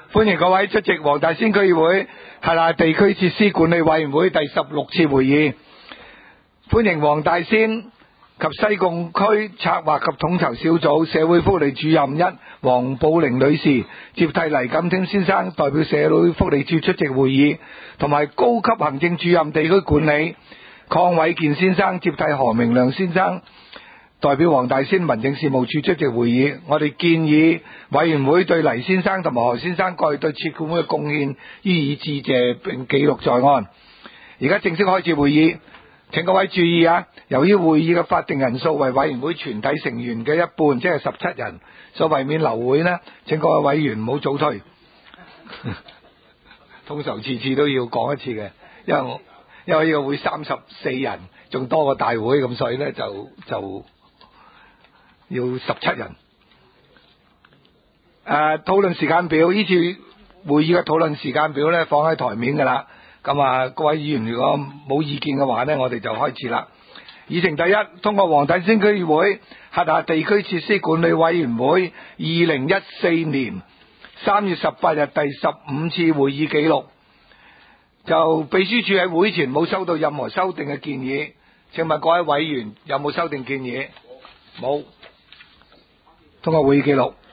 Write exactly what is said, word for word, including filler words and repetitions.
歡迎各位出席黃大仙區議會轄下地區設施管理委員會第十六次會議。歡迎黃大仙及西貢區策劃及統籌小組社會福利主任一黃寶玲女士接替黎錦添先生代表社會福利處出席會議，同埋高級行政主任地區管理鄺偉健先生接替何明亮先生代表黃大仙民政事務處出席會議。我哋建議委員會對黎先生同埋何先生過去對設管會嘅貢獻予以致謝並記錄在案。而家正式開始會議，請各位注意啊！由於會議嘅法定人數為委員會全體成員嘅一半，即係十七人，所以為免流會呢，請各位委員唔好早退。通常次次都要講一次嘅，因為我因為呢個會三十四人，仲多過大會，咁所以呢就就要十七人。誒、呃，討論時間表，呢次會議嘅討論時間表呢放喺台面㗎啦。咁啊，各位議員如果冇意見嘅話呢，我哋就開始啦。議程第一，通過黃大仙區議會轄下地區設施管理委員會二零一四年三月十八日第十五次會議記錄。就秘書處喺會前冇收到任何修訂嘅建議，請問各位委員有冇修訂建議？冇。通過會議記錄。